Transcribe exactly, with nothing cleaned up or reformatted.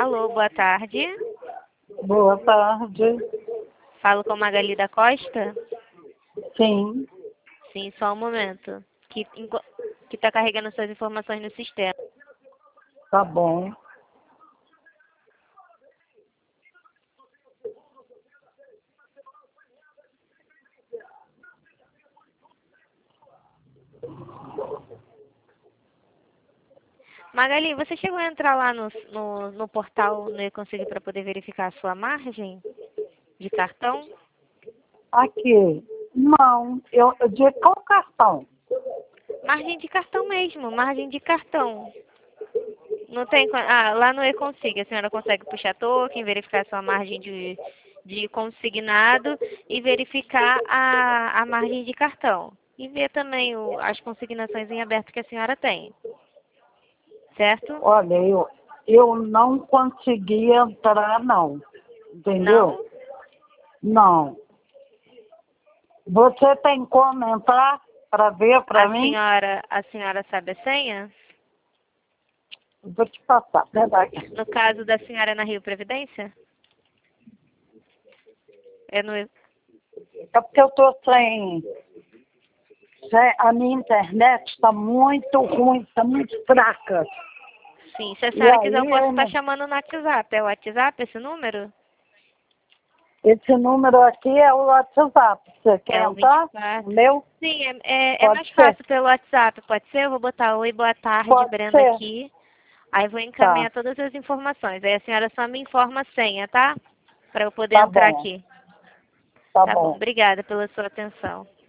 Alô, boa tarde. Boa tarde. Falo com Magali da Costa? Sim, Sim, só um momento. Que enqu- que está carregando suas informações no sistema. tá bom. Magali, você chegou a entrar lá no, no, no portal no e-consegui para poder verificar a sua margem de cartão? Aqui. Não, eu, de qual cartão? Margem de cartão mesmo, margem de cartão. Não tem. quan- Ah, lá no e-consegui a senhora consegue puxar token, verificar a sua margem de, de consignado e verificar a, a margem de cartão. E ver também o, as consignações em aberto que a senhora tem. Certo? Olha, eu, eu não consegui entrar, não. Entendeu? Não? Não. Você tem como entrar para ver para A mim? senhora, a senhora sabe a senha? Vou te passar, peraí. No caso da senhora na Rio Previdência? É no, É porque eu estou sem, sem... A minha internet está muito ruim, está muito fraca. sim, se a E senhora quiser, eu aí, posso eu estar não- chamando no WhatsApp. É o WhatsApp esse número? esse número aqui é o WhatsApp. Você quer É o entrar? O vinte e quatro. meu? Sim, é, é, é Pode mais ser. fácil pelo WhatsApp, pode ser? Eu vou botar oi, boa tarde, Pode Brenda ser. aqui. Aí vou Tá, encaminhar todas as informações. Aí a senhora só me informa a senha, tá? Para eu poder tá entrar bom, aqui. tá Tá bom, bom. obrigada pela sua atenção.